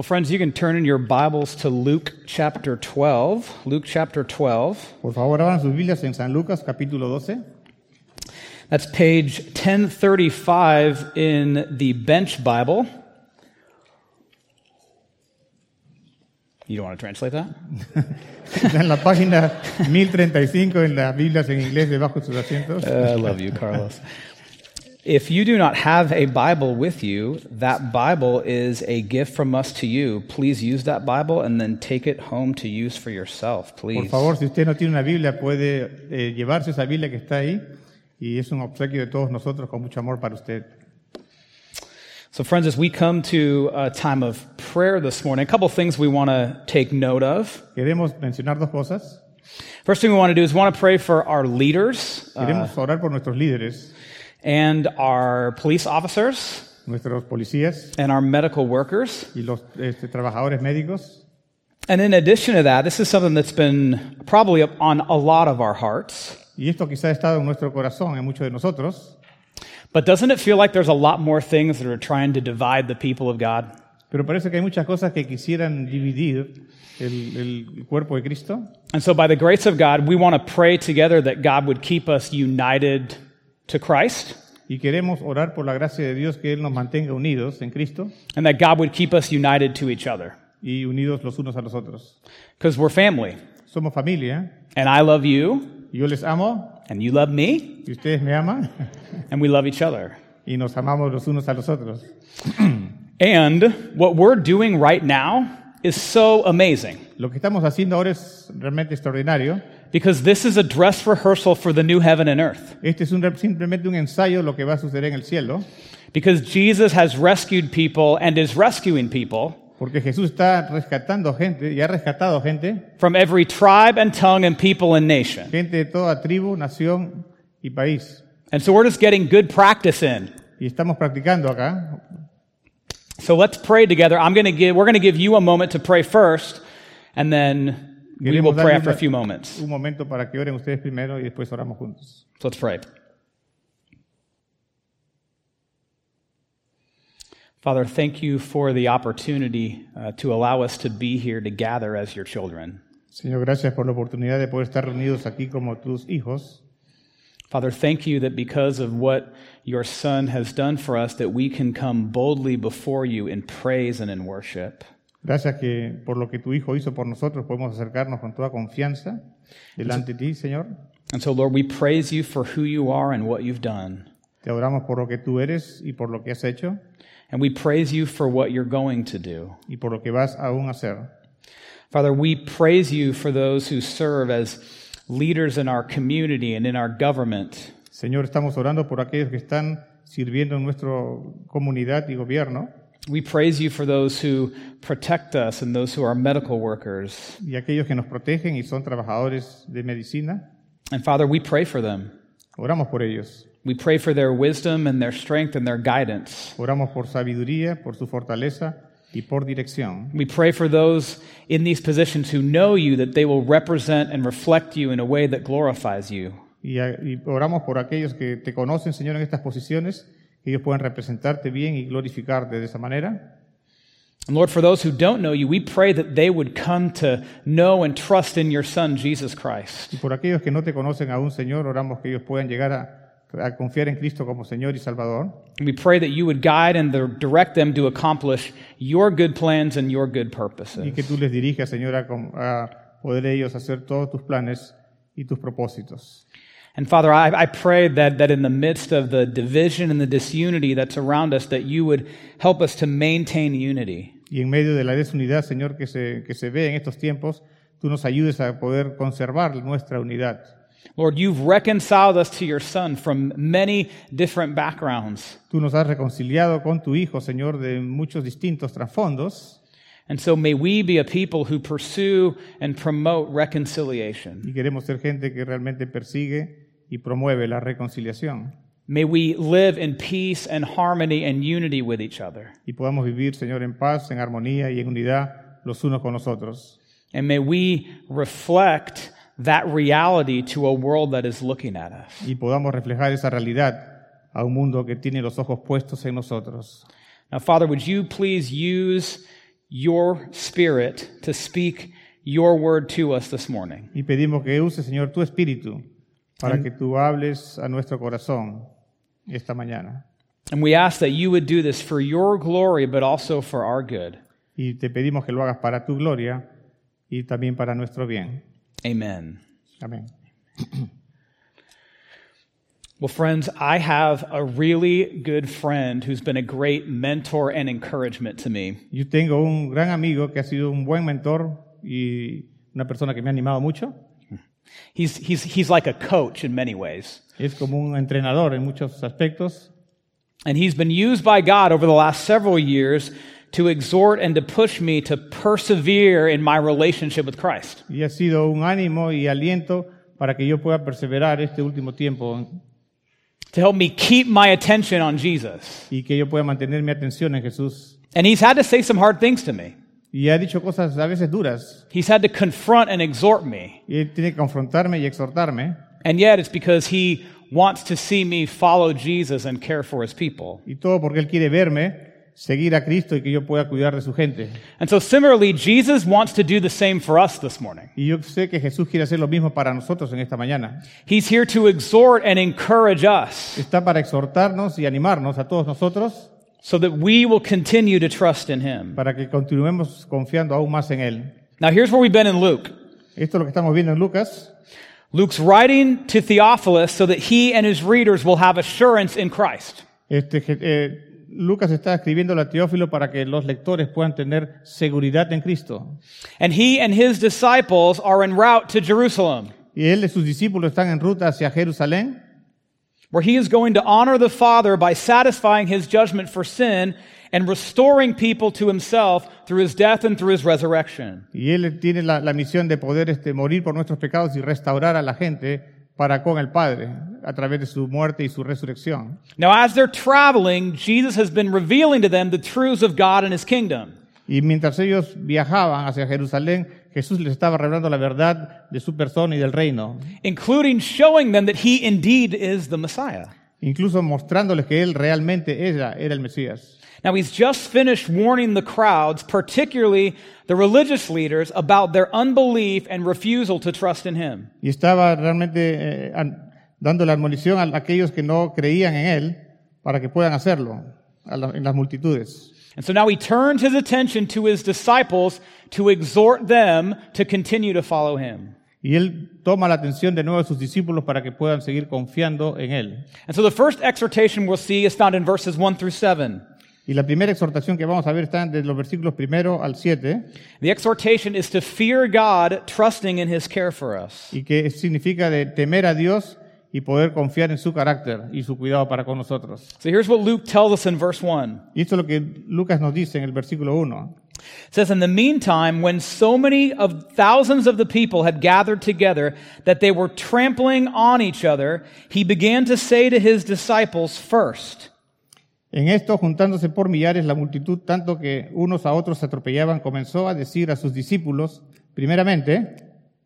Well, friends, you can turn in your Bibles to Luke chapter 12. Luke chapter 12. Por favor, abran sus Biblias en San Lucas, capítulo 12. That's page 1035 in the Bench Bible. You don't want to translate that? Está en la página 1035 en las Biblias en inglés debajo de sus asientos. I love you, Carlos. If you do not have a Bible with you, that Bible is a gift from us to you. Please use that Bible and then take it home to use for yourself, please. Por favor, si usted no tiene una Biblia, puede llevarse esa Biblia que está ahí y es un obsequio de todos nosotros con mucho amor para usted. So friends, as we come to a time of prayer this morning, a couple things we want to take note of. Queremos mencionar dos cosas. First thing we want to do is we want to pray for our leaders Queremos orar por nuestros líderes, and our police officers nuestros policías and our medical workers. y los trabajadores médicos. And in addition to that, this is something that's been probably on a lot of our hearts. Y esto quizá ha estado en nuestro corazón, en muchos de nosotros. But doesn't it feel like there's a lot more things that are trying to divide the people of God? Pero parece que hay muchas cosas que quisieran dividir el cuerpo de Cristo. And so by the grace of God, we want to pray together that God would keep us united to Christ, Y queremos orar por la gracia de Dios que Él nos mantenga unidos en Cristo and that God would keep us united to each other. y unidos los unos a los otros. Because we're family. Somos familia, And I love you, y yo les amo, and you love me, y ustedes me aman, and we love each other. y nos amamos los unos a los otros. And what we're doing right now is so amazing, Lo que estamos haciendo ahora es realmente extraordinario. because this is a dress rehearsal for the new heaven and earth. Este es simplemente un ensayo de lo que va a suceder en el cielo, Because Jesus has rescued people and is rescuing people porque Jesús está rescatando gente, y ha rescatado gente, from every tribe and tongue and people and nation. gente de toda tribu, nación y país. And so we're just getting good practice in. Y estamos practicando acá. So let's pray together. We're going to give you a moment to pray first, and then we will Queremos pray darles after a few moments. un momento para que oren ustedes primero y después oramos juntos. So let's pray. Father, thank you for the opportunity to allow us to be here to gather as your children. Señor, gracias por la oportunidad de poder estar reunidos aquí como tus hijos. Father, thank you that because of what your Son has done for us, that we can come boldly before you in praise and in worship. Gracias que por lo que tu Hijo hizo por nosotros podemos acercarnos con toda confianza delante de ti, Señor. And so, Lord, we praise you for who you are and what you've done. Te adoramos por lo que tú eres y por lo que has hecho And we praise you for what you're going to do. y por lo que vas aún a hacer. Father, we praise you for those who serve as leaders in our community and in our government. Señor, estamos orando por aquellos que están sirviendo en nuestra comunidad y gobierno We praise you for those who protect us and those who are medical workers. y aquellos que nos protegen y son trabajadores de medicina. And Father, we pray for them. Oramos por ellos. We pray for their wisdom and their strength and their guidance. Oramos por sabiduría, por su fortaleza y por dirección. We pray for those in these positions who know you, that they will represent and reflect you in a way that glorifies you. Y oramos por aquellos que te conocen, Señor, en estas posiciones, que ellos puedan representarte bien y glorificarte de esa manera. And Lord, for those who don't know you, we pray that they would come to know and trust in your Son, Jesus Christ. Y por aquellos que no te conocen aún, Señor, oramos que ellos puedan llegar a confiar en Cristo como Señor y Salvador. And we pray that you would guide and direct them to accomplish your good plans and your good Y que purposes. tú les dirijas, Señor, a poder ellos hacer todos tus planes y tus propósitos. And Father, I pray that in the midst of the division and the disunity that's around us, that you would help us to maintain unity. Y en medio de la desunidad, Señor, que se ve en estos tiempos, tú nos ayudes a poder conservar nuestra unidad. Lord, you've reconciled us to your Son from many different backgrounds. Tú nos has reconciliado con tu Hijo, Señor, de muchos distintos trasfondos. And so may we be a people who pursue and promote reconciliation. Y queremos ser gente que realmente persigue y promueve la reconciliación. May we live in peace and harmony and unity with each other. Y podamos vivir, Señor, en paz, en armonía y en unidad los unos con los otros. And may we reflect that reality to a world that is looking at us. Y podamos reflejar esa realidad a un mundo que tiene los ojos puestos en nosotros. Now, Father, would you please use your Spirit to speak your word to us this morning. Y pedimos que uses, Señor, tu Espíritu para que tú hables a nuestro corazón esta mañana. And we ask that you would do this for your glory, but also for our good. Y te pedimos que lo hagas para tu gloria y también para nuestro bien. Amen. Amén. Well, friends, I have a really good friend who's been a great mentor and encouragement to me. Yo tengo un gran amigo que ha sido un buen mentor y una persona que me ha animado mucho. He's like a coach in many ways. Es como un entrenador en muchos aspectos. And he's been used by God over the last several years to exhort and to push me to persevere in my relationship with Christ. Y ha sido un ánimo y aliento para que yo pueda perseverar este último tiempo To help me keep my attention on Jesus. y que yo pueda mantener mi atención en Jesús. And he's had to say some hard things to me. Y ha dicho cosas a veces duras. He's had to confront and exhort me. Y él tiene que confrontarme y exhortarme. And yet it's because he wants to see me follow Jesus and care for his people. Y todo porque él quiere verme seguir a Cristo y que yo pueda cuidar de su gente. And so similarly, Jesus wants to do the same for us this morning. Y yo sé que Jesús quiere hacer lo mismo para nosotros en esta mañana. He's here to exhort and encourage us Está para exhortarnos y animarnos a todos nosotros so that we will continue to trust in him. para que continuemos confiando aún más en Él. Now here's where we've been in Luke. Esto es lo que estamos viendo en Lucas. Luke's writing to Theophilus so that he and his readers will have assurance in Christ. Lucas está escribiendo a Teófilo para que los lectores puedan tener seguridad en Cristo. And he and his disciples are en route to Jerusalem, Y él y sus discípulos están en ruta hacia Jerusalén, where he is going to honor the Father by satisfying his judgment for sin and restoring people to himself through his death and through his resurrection. y él tiene la misión de poder morir por nuestros pecados y restaurar a la gente para con el Padre a través de su muerte y su resurrección. Now, as they're traveling, Jesus has been revealing to them the truths of God and his kingdom. Y mientras ellos viajaban hacia Jerusalén, Jesús les estaba revelando la verdad de su persona y del reino, Including showing them that he indeed is the Messiah. incluso mostrándoles que él realmente era el Mesías. Now, he's just finished warning the crowds, particularly the religious leaders, about their unbelief and refusal to trust in him. Y estaba realmente dando la admonición a aquellos que no creían en él para que puedan hacerlo en las multitudes. And so now he turns his attention to his disciples to exhort them to continue to follow him. Y él toma la atención de nuevo de sus discípulos para que puedan seguir confiando en él. And so the first exhortation we'll see is found in verses 1 through 7. Y la primera exhortación que vamos a ver está de los versículos 1 al 7, The exhortation is to fear God, trusting in his care for us. y que significa de temer a Dios y poder confiar en su carácter y su cuidado para con nosotros. So here's what Luke tells us in verse 1. Y esto es lo que Lucas nos dice en el versículo 1. It says, "In the meantime, when so many of thousands of the people had gathered together that they were trampling on each other, he began to say to his disciples first." En esto, juntándose por millares la multitud, tanto que unos a otros se atropellaban, comenzó a decir a sus discípulos, primeramente.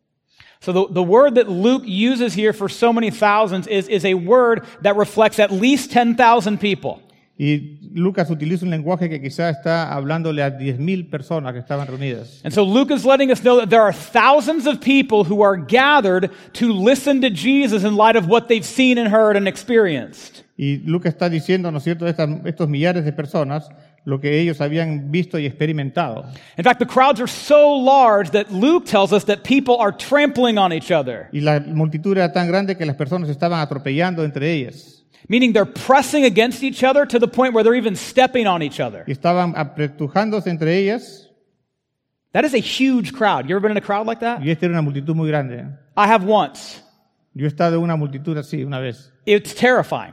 So the word that Luke uses here for so many thousands is a word that reflects at least 10,000 people. Y Lucas utiliza un lenguaje que quizá está hablándole a 10,000 personas que estaban reunidas. And so Luke is letting us know that there are thousands of people who are gathered to listen to Jesus in light of what they've seen and heard and experienced. Y Lucas está diciendo, ¿no es cierto?, estos millares de personas, lo que ellos habían visto y experimentado. In fact, the crowds are so large that Luke tells us that people are trampling on each other, Y la multitud era tan grande que las personas estaban atropellando entre ellas. meaning they're pressing against each other to the point where they're even stepping on each other. Y estaban apretujándose entre ellas. That is a huge crowd. You ever been in a crowd like that? Y esta era una multitud muy grande. I have once. Yo he estado en una multitud así una vez. It's terrifying.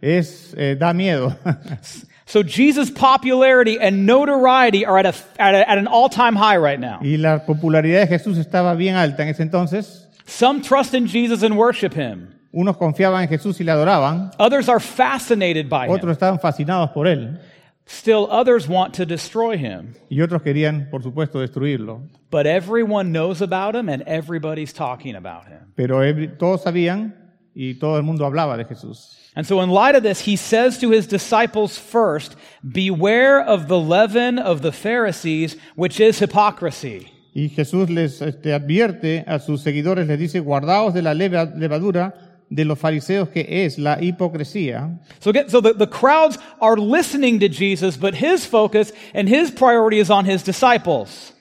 Da miedo. So Jesus' popularity and notoriety are at an all-time high right now. Y la popularidad de Jesús estaba bien alta en ese entonces. Some trust in Jesus and worship him. Unos confiaban en Jesús y le adoraban. Others are fascinated by him. Otros estaban fascinados por él. Still, others want to destroy him. Y otros querían, por supuesto, destruirlo. But everyone knows about him and everybody's talking about him. Pero todos sabían y todo el mundo hablaba de Jesús. And so in light of this, he says to his disciples first, beware of the leaven of the Pharisees, which is hypocrisy. Y Jesús les advierte a sus seguidores, les dice, guardaos de la levadura de los fariseos, que es la hipocresía. So the crowds are listening to Jesus, but his focus and his priority is on his disciples.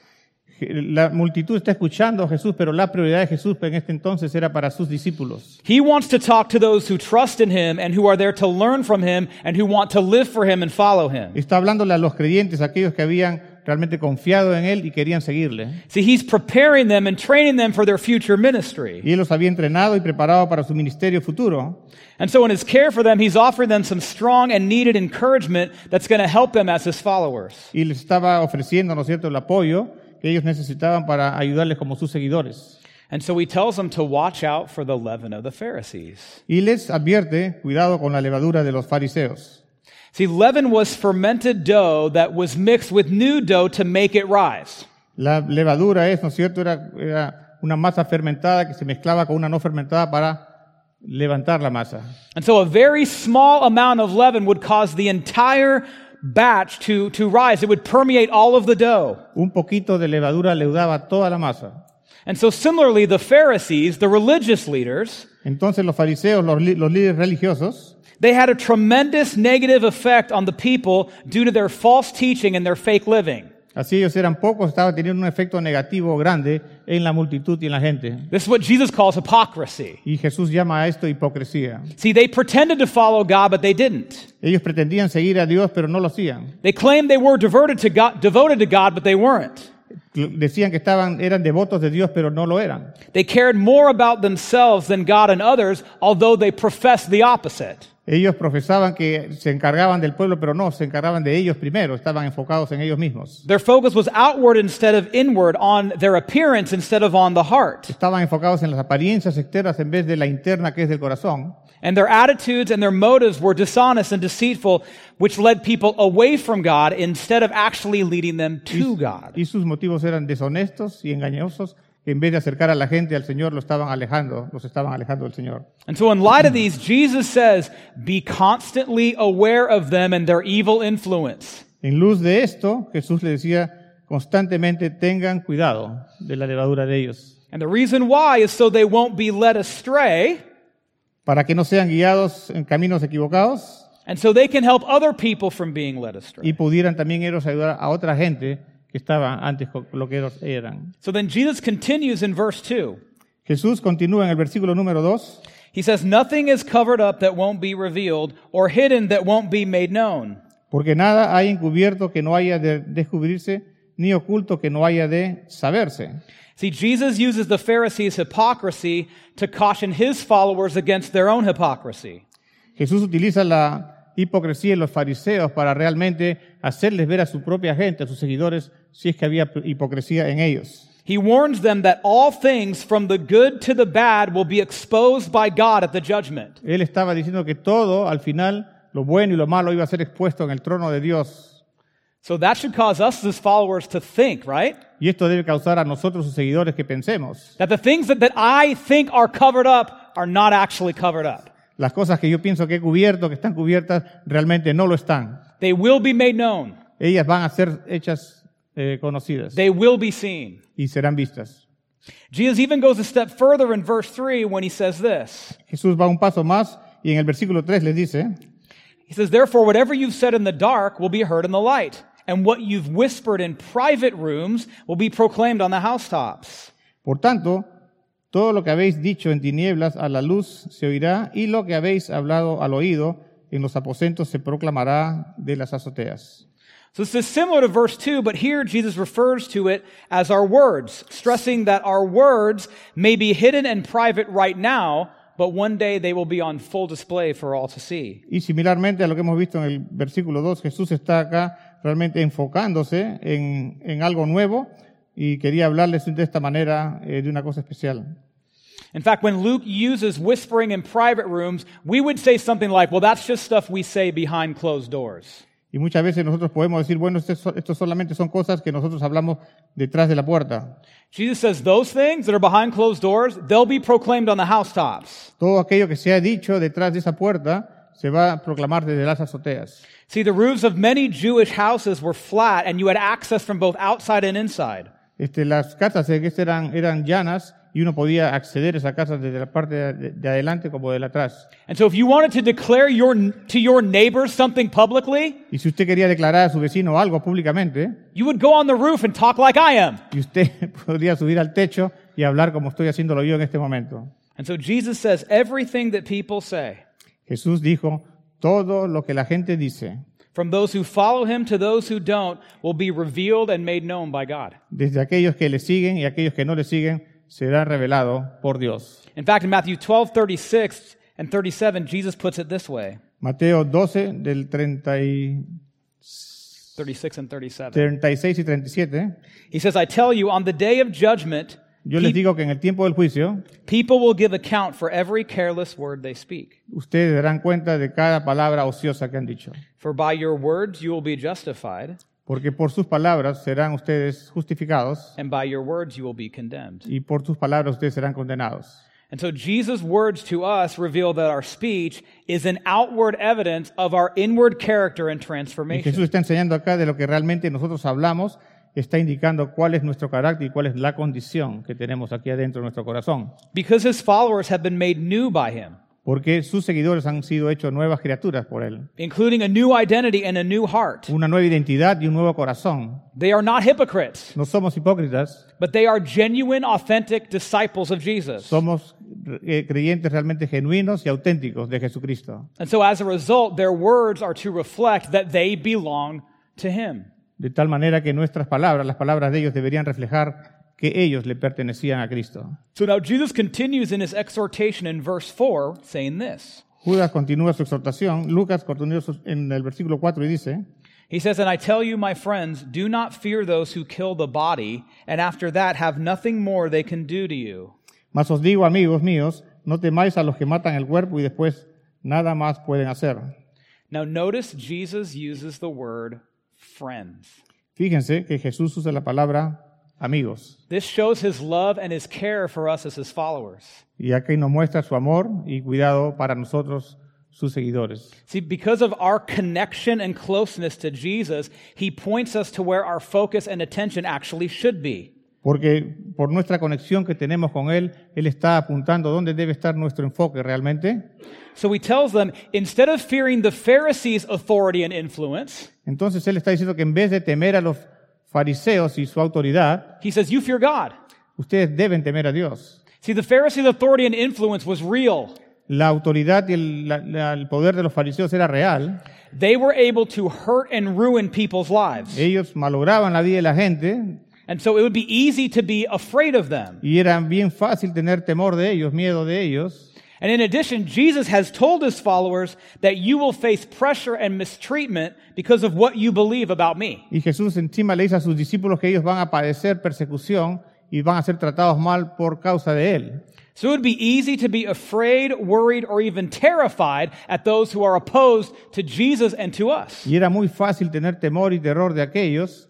La multitud está escuchando a Jesús, pero la prioridad de Jesús en este entonces era para sus discípulos. He wants to talk to those who trust in him and who are there to learn from him and who want to live for him and follow him. Está hablándole a los creyentes, aquellos que habían realmente confiado en él y querían seguirle. See, he's preparing them and training them for their future ministry. Y él los había entrenado y preparado para su ministerio futuro. And so in his care for them, he's offering them some strong and needed encouragement that's going to help them as his followers. Y les estaba ofreciendo, ¿no es cierto?, el apoyo que ellos necesitaban para ayudarles como sus seguidores. And so he tells them to watch out for the leaven of the Pharisees. Y les advierte, cuidado con la levadura de los fariseos. See, leaven was fermented dough that was mixed with new dough to make it rise. La levadura es, ¿no es cierto?, era una masa fermentada que se mezclaba con una no fermentada para levantar la masa. And so a very small amount of leaven would cause the entire batch to rise. It would permeate all of the dough. Un poquito de levadura leudaba toda la masa. And so similarly, the Pharisees, the religious leaders, Entonces los fariseos, los líderes religiosos, they had a tremendous negative effect on the people due to their false teaching and their fake living. así ellos eran pocos, estaban teniendo un efecto negativo grande en la multitud y en la gente. This is what Jesus calls hypocrisy. Y Jesús llama a esto hipocresía. See, they pretended to follow God, but they didn't. Ellos pretendían seguir a Dios, pero no lo hacían. They claimed they were devoted to God, but they weren't. Decían que eran devotos de Dios, pero no lo eran. They cared more about themselves than God and others, although they professed the opposite. Ellos profesaban que se encargaban del pueblo, pero no, se encargaban de ellos primero, estaban enfocados en ellos mismos. Their focus was outward instead of inward, on their appearance instead of on the heart. Estaban enfocados en las apariencias externas en vez de la interna, que es del corazón. And their attitudes and their motives were dishonest and deceitful, which led people away from God instead of actually leading them to God. Y sus motivos eran deshonestos y engañosos, que en vez de acercar a la gente al Señor, los estaban alejando del Señor. And so in light of these, Jesus says, be constantly aware of them and their evil influence. En luz de esto, Jesús le decía constantemente, tengan cuidado de la levadura de ellos, And the reason why is so they won't be led astray, para que no sean guiados en caminos equivocados and so they can help other people from being led astray. y pudieran también ellos ayudar a otra gente que estaba antes con lo que ellos eran. So then Jesus continues in verse 2. Jesús continúa en el versículo número 2. He says, nothing is covered up that won't be revealed, or hidden that won't be made known. Porque nada hay encubierto que no haya de descubrirse, ni oculto que no haya de saberse. See, Jesus uses the Pharisees' hypocrisy to caution his followers against their own hypocrisy. Jesús utiliza la hipocresía de los fariseos para realmente hacerles ver a su propia gente, a sus seguidores, si es que había hipocresía en ellos. He warns them that all things from the good to the bad will be exposed by God at the judgment. Él estaba diciendo que todo, al final, lo bueno y lo malo iba a ser expuesto en el trono de Dios. So that should cause us as followers to think, right? Y esto debe causar a nosotros, sus seguidores, que pensemos. That the things that I think are covered up are not actually covered up. Las cosas que yo pienso que he cubierto, que están cubiertas, realmente no lo están. They will be made known. Ellas van a ser hechas conocidas They will be seen. y serán vistas. Jesus even goes a step further in verse 3 when he says this. Jesús va un paso más y en el versículo 3 les dice, He says, therefore, whatever you've said in the dark will be heard in the light, and what you've whispered in private rooms will be proclaimed on the housetops. por tanto, todo lo que habéis dicho en tinieblas a la luz se oirá, y lo que habéis hablado al oído en los aposentos se proclamará de las azoteas. So this is similar to verse 2, but here Jesus refers to it as our words, stressing that our words may be hidden and private right now, but one day they will be on full display for all to see. Y similarmente a lo que hemos visto en el versículo 2, Jesús está acá realmente enfocándose en algo nuevo y quería hablarles de esta manera de una cosa especial. In fact, when Luke uses whispering in private rooms, we would say something like, well, that's just stuff we say behind closed doors. Y muchas veces nosotros podemos decir, bueno, esto solamente son cosas que nosotros hablamos detrás de la puerta. Jesus says those things that are behind closed doors, they'll be proclaimed on the housetops. Todo aquello que se ha dicho detrás de esa puerta se va a proclamar desde las azoteas. See, the roofs of many Jewish houses were flat, and you had access from both outside and inside. Las casas eran llanas y uno podía acceder a esa casa desde la parte de adelante como de atrás. And so if you wanted to declare to your neighbors something publicly, Y si usted quería declarar a su vecino algo públicamente, you would go on the roof and talk like I am. y usted podría subir al techo y hablar como estoy haciéndolo yo en este momento. And so Jesus says everything that people say, Jesús dijo, todo lo que la gente dice, from those who follow him to those who don't, will be revealed and made known by God. desde aquellos que le siguen y aquellos que no le siguen, será revelado por Dios. In fact, in Matthew 12:36 and 37, Jesus puts it this way. Mateo 12, del 36 and 37. 36 y 37, He says, I tell you, on the day of judgment, yo les digo que en el tiempo del juicio, people will give account for every careless word they speak. ustedes darán cuenta de cada palabra ociosa que han dicho. For by your words you will be justified, Porque por sus palabras serán ustedes justificados and by your words you will be condemned. y por sus palabras ustedes serán condenados. And so Jesus' words to us reveal that our speech is an outward evidence of our inward character and Y Jesús transformation. está enseñando acá de lo que realmente nosotros hablamos, está indicando cuál es nuestro carácter y cuál es la condición que tenemos aquí adentro de nuestro corazón. Because his followers have been made new by him, Porque sus seguidores han sido hechos nuevas criaturas por Él. including a new identity and a new heart. Una nueva identidad y un nuevo corazón. They are not hypocrites, No somos hipócritas, but they are genuine, authentic disciples of Jesus. somos creyentes realmente genuinos y auténticos de Jesucristo. And so as a result, their words are to reflect that they belong to him. De tal manera que nuestras palabras, las palabras de ellos, deberían reflejar que ellos le pertenecían a Cristo. So now Jesus continues in his exhortation in verse 4, saying this. Judas continúa su exhortación, Lucas continúa en el versículo 4 y dice, He says, And I tell you, my friends, do not fear those who kill the body, and after that have nothing more they can do to you. mas os digo, amigos míos, no temáis a los que matan el cuerpo y después nada más pueden hacer. Now notice Jesus uses the word friends. Fíjense que Jesús usa la palabra amigos. This shows his love and his care for us as his followers. Y aquí nos muestra su amor y cuidado para nosotros, sus seguidores. See, because of our connection and closeness to Jesus, he points us to where our focus and attention actually should be. Porque por nuestra conexión que tenemos con Él, Él está apuntando dónde debe estar nuestro enfoque realmente. So he tells them, instead of fearing the Pharisees' authority and influence, Entonces Él está diciendo que en vez de temer a los fariseos y su autoridad, he says, you fear God. ustedes deben temer a Dios. See, the Pharisees' authority and influence was real. La autoridad y el poder de los fariseos era real. They were able to hurt and ruin people's lives. Ellos malograban la vida de la gente And so it would be easy to be afraid of them. y era bien fácil tener temor de ellos, miedo de ellos. And in addition, Jesus has told his followers that you will face pressure and mistreatment because of what you believe about me. Y Jesús encima le dice a sus discípulos que ellos van a padecer persecución y van a ser tratados mal por causa de Él. So it would be easy to be afraid, worried, or even terrified at those who are opposed to Jesus and to us. Y era muy fácil tener temor y terror de aquellos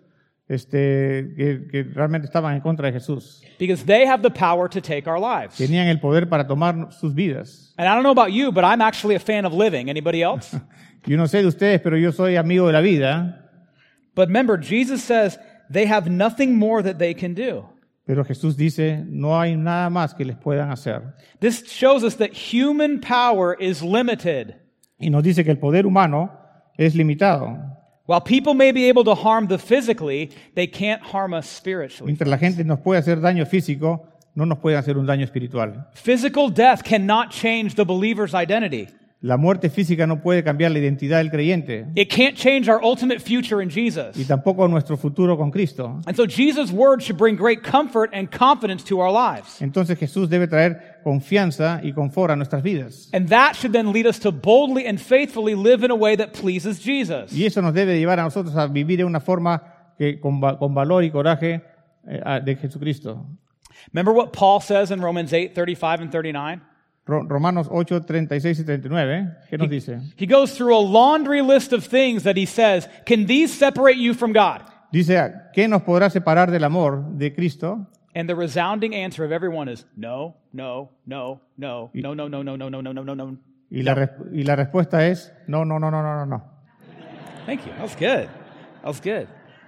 que realmente estaban en contra de Jesús. Because they have the power to take our lives. Tenían el poder para tomar sus vidas. And I don't know about you, but I'm actually a fan of living. Anybody else? Yo no sé de ustedes, pero yo soy amigo de la vida. But remember, Jesus says they have nothing more that they can do. Pero Jesús dice, no hay nada más que les puedan hacer. This shows us that human power is limited. Y nos dice que el poder humano es limitado. While people may be able to harm the physically, they can't harm us spiritually. Mientras la gente nos puede hacer daño físico, no nos puede hacer un daño espiritual. Physical death cannot change the believer's identity. La muerte física no puede cambiar la identidad del creyente It can't change our ultimate future in y Jesus. tampoco nuestro futuro con Cristo. And so Jesus' word should bring great comfort and confidence to our lives. Entonces Jesús debe traer confianza y confort a nuestras vidas. And that should then lead us to boldly and faithfully live in a way that pleases Jesus. Y eso nos debe llevar a nosotros a vivir de una forma que con valor y coraje de Jesucristo. Remember what Paul says in Romans 8:35 and 39? Romanos 8, 36 y 39, ¿qué nos dice? He goes through a laundry list of things that he says, can these separate you from God? Dice, ¿qué nos podrá separar del amor de Cristo? And the resounding answer of everyone is no, no, no, no, no, no, no, no, no, no, no, no, no, no. Y la respuesta es, no, no, no, no, no, no, no. Thank you. That was good. That was good.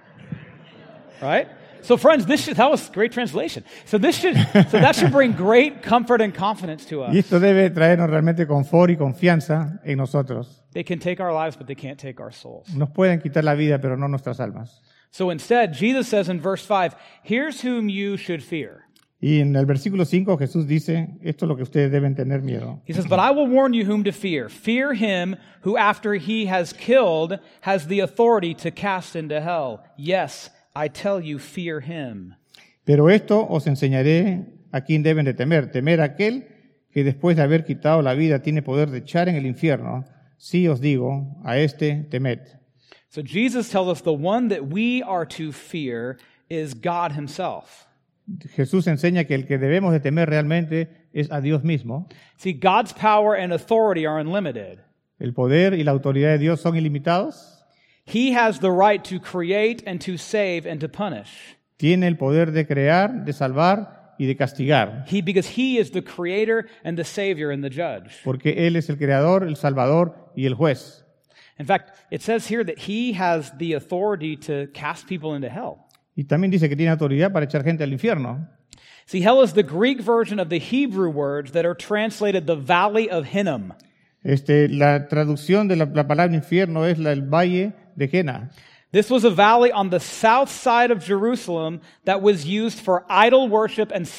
Right? So friends, that was great translation. So that should bring great comfort and confidence to Y us. esto debe traernos realmente confort y confianza en nosotros. They can take our lives, but they can't take our souls. Nos pueden quitar la vida, pero no nuestras almas. So instead, Jesus says in verse 5, here's whom you should fear. Y en el versículo 5 Jesús dice, esto es lo que ustedes deben tener miedo. He says, but I will warn you whom to fear. Fear him who after he has killed has the authority to cast into hell. Yes, I tell you, fear him. Pero esto os enseñaré a quién deben de temer. Temer a aquel que después de haber quitado la vida tiene poder de echar en el infierno. Sí os digo, a este temed. So Jesus tells us the one that we are to fear is God himself. Jesús enseña que el que debemos de temer realmente es a Dios mismo. See, God's power and authority are unlimited. El poder y la autoridad de Dios son ilimitados. He has the right to create and to save and to punish. Tiene el poder de crear, de salvar y de castigar. Because he is the creator and the savior and the judge. Porque Él es el creador, el salvador y el juez. In fact, it says here that he has the authority to cast people into hell. Y también dice que tiene autoridad para echar gente al infierno. See, hell is the Greek version of the Hebrew words that are translated the Valley of Hinnom. La traducción de la palabra infierno es el valle de Jena. This was a valley on the south side of Jerusalem that was used for idol worship and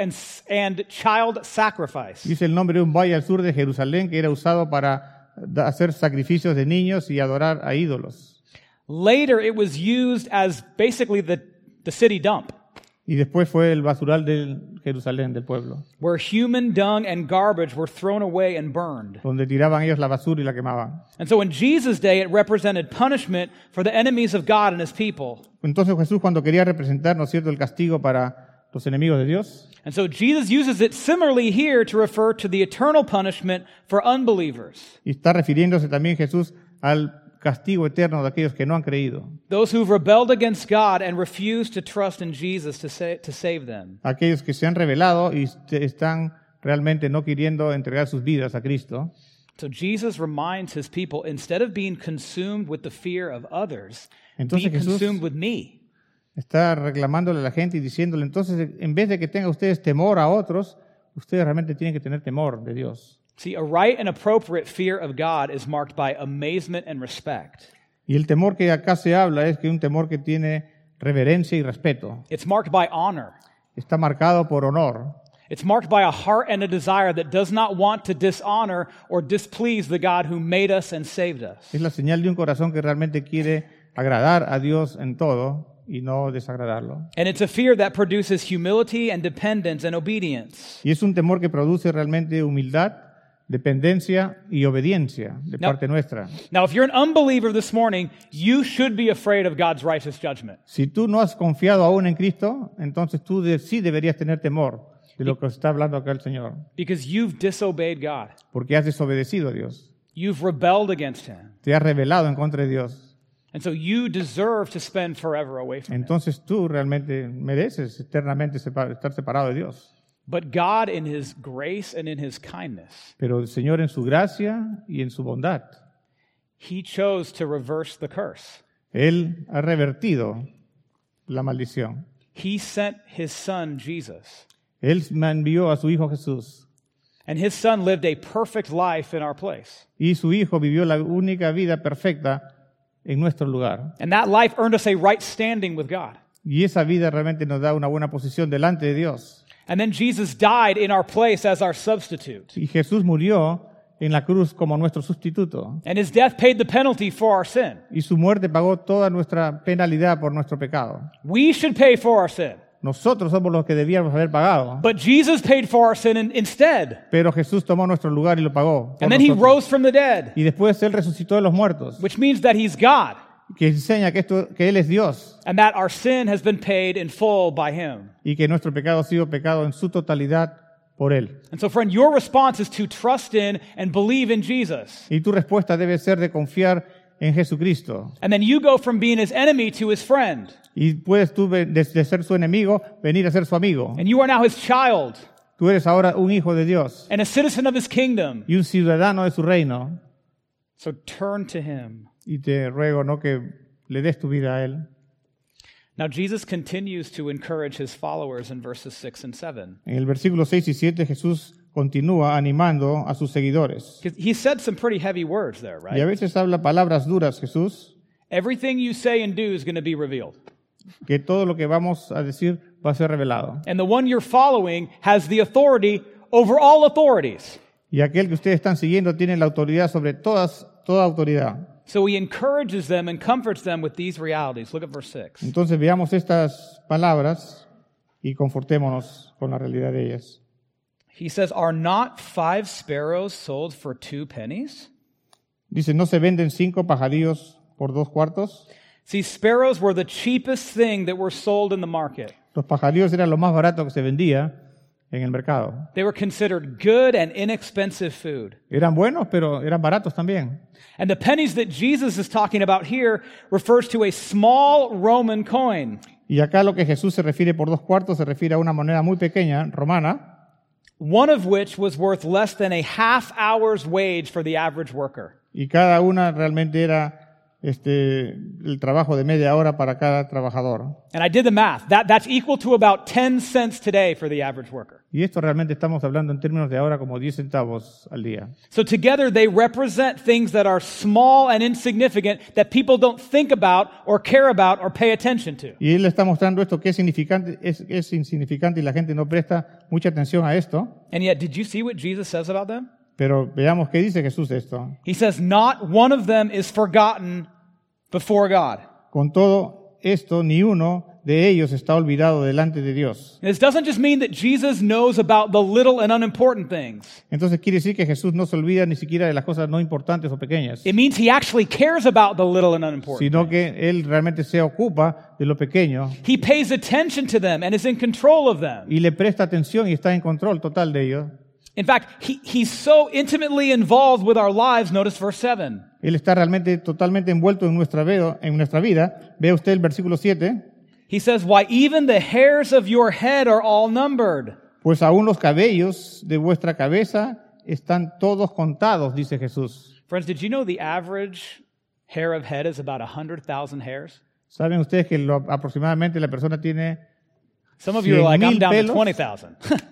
child sacrifice. Dice el nombre de un valle al sur de Jerusalén que era usado para hacer sacrificios de niños y adorar a ídolos. Later, it was used as basically the city dump, Y después fue el basural de Jerusalén, del pueblo, where human dung and garbage were thrown away and burned. donde tiraban ellos la basura y la quemaban. And so in Jesus' day, it represented punishment for the enemies of God and his people. Entonces Jesús, cuando quería representar, ¿no es cierto?, el castigo para los enemigos de Dios, And so Jesus uses it similarly here to refer to the eternal punishment for unbelievers, y está refiriéndose también Jesús al castigo eterno de aquellos que no han creído, those who've rebelled against God and refused to trust in Jesus to save them. aquellos que se han rebelado y están realmente no queriendo entregar sus vidas a Cristo. So Jesus reminds his people, instead of being consumed with the fear of others, Entonces be Jesús consumed with me. Está reclamándole a la gente y diciéndole, entonces, en vez de que tengan ustedes temor a otros, ustedes realmente tienen que tener temor de Dios. See, a right and appropriate fear of God is marked by amazement and respect. Y el temor que acá se habla es que un temor que tiene reverencia y respeto. It's marked by honor. Está marcado por honor. It's marked by a heart and a desire that does not want to dishonor or displease the God who made us and saved us. Es la señal de un corazón que realmente quiere agradar a Dios en todo y no desagradarlo. And it's a fear that produces humility and dependence and obedience. Y es un temor que produce realmente humildad, dependencia y obediencia de parte nuestra. Now, if you're an unbeliever this morning, you should be afraid of God's righteous judgment. Si tú no has confiado aún en Cristo, entonces tú sí deberías tener temor de lo que está hablando acá el Señor, Because you've disobeyed God. porque has desobedecido a Dios. You've rebelled against Him. Te has rebelado en contra de Dios. And so you deserve to spend forever away from Him. Entonces tú realmente mereces eternamente estar separado de Dios. But God, in His grace and in His kindness, Pero el Señor en su gracia y en su bondad, He chose to reverse the curse. Él ha revertido la maldición. He sent His Son, Jesus. Él me envió a su Hijo Jesús. And His Son lived a perfect life in our place. Y su Hijo vivió la única vida perfecta en nuestro lugar. And that life earned us a right standing with God. Y esa vida realmente nos da una buena posición delante de Dios. And then Jesus died in our place as our substitute. Y Jesús murió en la cruz como nuestro sustituto. And His death paid the penalty for our sin. Y su muerte pagó toda nuestra penalidad por nuestro pecado. We should pay for our sin. Nosotros somos los que debíamos haber pagado. But Jesus paid for our sin instead. Pero Jesús tomó nuestro lugar y lo pagó por And then He nosotros. rose from the dead, Y después Él resucitó de los muertos, which means that He's God que enseña que Él es Dios and that our sin has been paid in full by Him. y que nuestro pecado ha sido pecado en su totalidad por Él. And so, friend, your response is to trust in and believe in Jesus. Y tu respuesta debe ser de confiar en Jesucristo. And then you go from being his enemy to his friend. Y puedes tú, de ser su enemigo, venir a ser su amigo. And you are now his child Tú eres ahora un hijo de Dios and a citizen of his kingdom. y un ciudadano de su reino. So turn to him. Y te ruego, ¿no?, que le des tu vida a Él. Now, Jesus continues to encourage his followers in verses 6 and 7. En el versículo 6 y 7 Jesús continúa animando a sus seguidores. He said some pretty heavy words there, Y a right? veces habla palabras duras Jesús, Everything you say and do is going to be revealed. que todo lo que vamos a decir va a ser revelado. And the one you're following has the authority over all authorities. Y aquel que ustedes están siguiendo tiene la autoridad sobre toda autoridad. So he encourages them and comforts them with these realities. Look at verse 6. Entonces veamos estas palabras y confortémonos con la realidad de ellas. He says, "Are not 5 sparrows sold for 2 pennies?" Dice, ¿no se venden 5 pajarillos por 2 cuartos? See, sparrows were the cheapest thing that were sold in the market. Los pajarillos eran lo más barato que se vendía en el mercado. They were considered good and inexpensive food. Eran buenos, pero eran baratos también. And the pennies that Jesus is talking about here refers to a small Roman coin. Y acá lo que Jesús se refiere por 2 cuartos se refiere a una moneda muy pequeña, romana, One of which was worth less than a half hour's wage for the average worker. y cada una realmente era el trabajo de media hora para cada trabajador. And I did the math. That's equal to about 10 cents today for the average worker. Y esto realmente estamos hablando en términos de ahora como 10 centavos al día. So together they represent things that are small and insignificant that people don't think about or care about or pay attention to. Y él está mostrando esto que es insignificante y la gente no presta mucha atención a esto. And yet, did you see what Jesus says about them? Pero veamos qué dice Jesús de esto. He says, not one of them is forgotten before God. Con todo esto, ni uno de ellos está olvidado delante de Dios. This doesn't just mean that Jesus knows about the little and unimportant things. Entonces quiere decir que Jesús no se olvida ni siquiera de las cosas no importantes o pequeñas, It means he actually cares about the little and unimportant. sino que Él realmente se ocupa de lo pequeño He pays attention to them and is in control of them. y le presta atención y está en control total de ellos. In fact, he's so intimately involved with our lives. Notice verse 7. Él está realmente totalmente envuelto en nuestra vida. Vea usted el versículo 7. He says, why even the hairs of your head are all numbered. Pues aún los cabellos de vuestra cabeza están todos contados, dice Jesús. Friends, did you know the average hair of head is about 100,000 hairs? ¿Saben ustedes que aproximadamente la persona tiene Some of you are like, I'm 100,000 down to pelos? 20,000.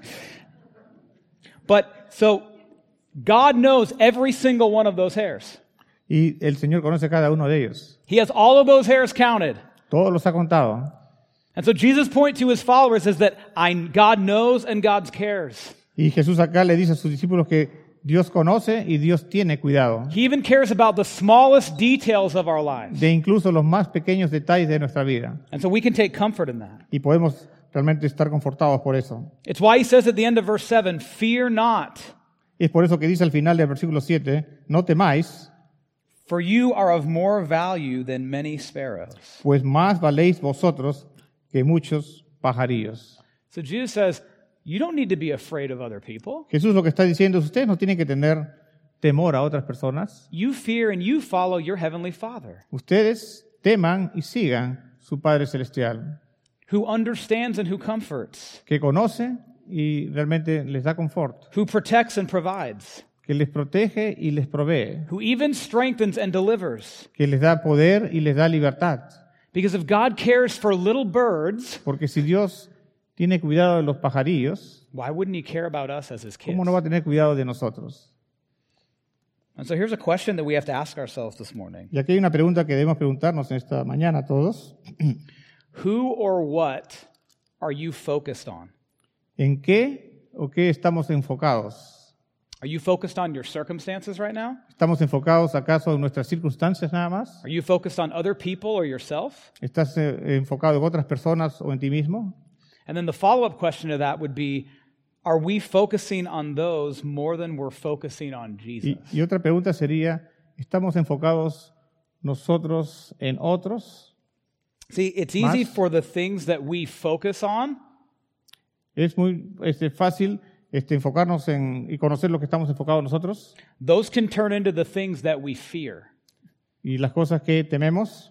But so God knows every single one of those hairs. y el Señor conoce cada uno de ellos? He has all of those hairs counted. Todos los ha contado. And so Jesus' point to his followers is that God knows and God cares. Y Jesús acá le dice a sus discípulos que Dios conoce y Dios tiene cuidado He even cares about the smallest details of our lives. de incluso los más pequeños detalles de nuestra vida. And so we can take comfort in that. Y podemos realmente estar confortados por eso. It's why he says at the end of verse 7, fear not, Es por eso que dice al final del versículo 7, no temáis, for you are of more value than many sparrows. pues más valéis vosotros que muchos pajarillos. So Jesus says, you don't need to be afraid of other people. Jesús lo que está diciendo es, ustedes no tienen que tener temor a otras personas. You fear and you follow your heavenly Father, Ustedes teman y sigan su Padre Celestial, who understands and who comforts, que conoce y realmente les da confort, who protects and provides, que les protege y les provee, who even strengthens and delivers. que les da poder y les da libertad. Because if God cares for little birds, Porque si Dios tiene cuidado de los pajarillos, why wouldn't he care about us as his kids? ¿cómo no va a tener cuidado de nosotros? And so here's a question that we have to ask ourselves this morning. Y aquí hay una pregunta que debemos preguntarnos en esta mañana todos. Who or what are you focused on? ¿En qué o qué estamos enfocados? Are you focused on your circumstances right now? ¿Estamos enfocados acaso en nuestras circunstancias nada más? Are you focused on other people or yourself? ¿Estás enfocado en otras personas o en ti mismo? And then the follow-up question to that would be, are we focusing on those more than we're focusing on Jesus? Y otra pregunta sería, ¿estamos enfocados nosotros en otros? See, it's easy Más. for the things that we focus on Es muy fácil enfocarnos y conocer lo que estamos enfocados nosotros those can turn into the things that we fear. y las cosas que tememos.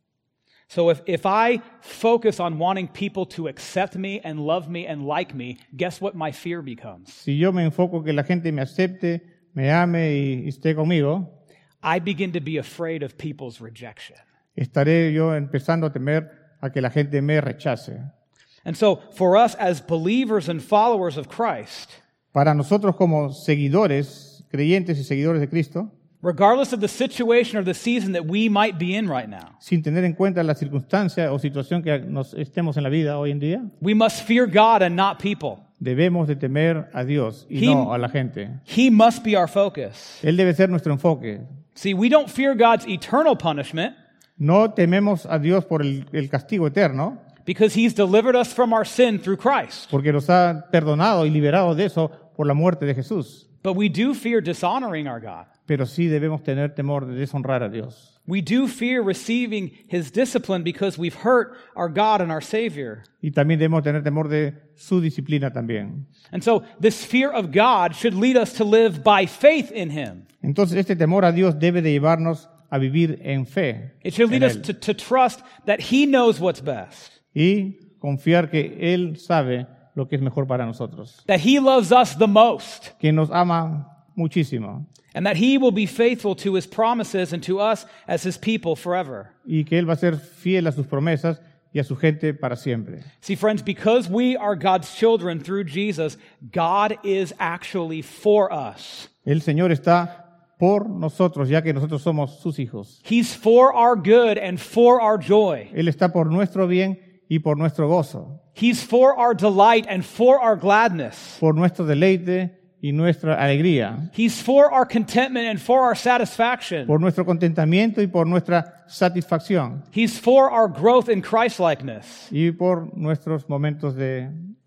So if I focus on wanting people to accept me and love me and like me, guess what my fear becomes? Si yo me enfoco en que la gente me acepte, me ame y esté conmigo, I begin to be afraid of people's rejection. estaré yo empezando a temer a que la gente me rechace. And so for us as believers and followers of Christ, Para nosotros como seguidores, creyentes y seguidores de Cristo, regardless of the situation or the season that we might be in right now, sin tener en cuenta la circunstancia o situación que nos estemos en la vida hoy en día, we must fear God and not people. debemos de temer a Dios y no a la gente. He must be our focus. Él debe ser nuestro enfoque. See, we don't fear God's eternal punishment No tememos a Dios por el castigo eterno, because He's delivered us from our sin through Christ. porque nos ha perdonado y liberado de eso por la muerte de Jesús. But we do fear dishonoring our God. Pero sí debemos tener temor de deshonrar a Dios. We do fear receiving His discipline because we've hurt our God and our Savior. Y también debemos tener temor de su disciplina también. And so this fear of God should lead us to live by faith in Him. Entonces este temor a Dios debe de llevarnos a vivir en fe It should lead en us Él. to trust that He knows what's best, Y confiar que Él sabe lo que es mejor para nosotros. that He loves us the most, Que nos ama muchísimo. and that He will be faithful to His promises and to us as His people forever. Y que Él va a ser fiel a sus promesas y a su gente para siempre. See, friends, because we are God's children through Jesus, God is actually for us. El Señor está por nosotros, ya que nosotros somos sus hijos. He's for our good and for our joy. Él está por nuestro bien y por nuestro gozo, He's for our delight and for our gladness. por nuestro deleite y nuestra alegría, He's for our contentment and for our satisfaction. por nuestro contentamiento y por nuestra satisfacción, He's for our growth in Christ-likeness. y por nuestros momentos de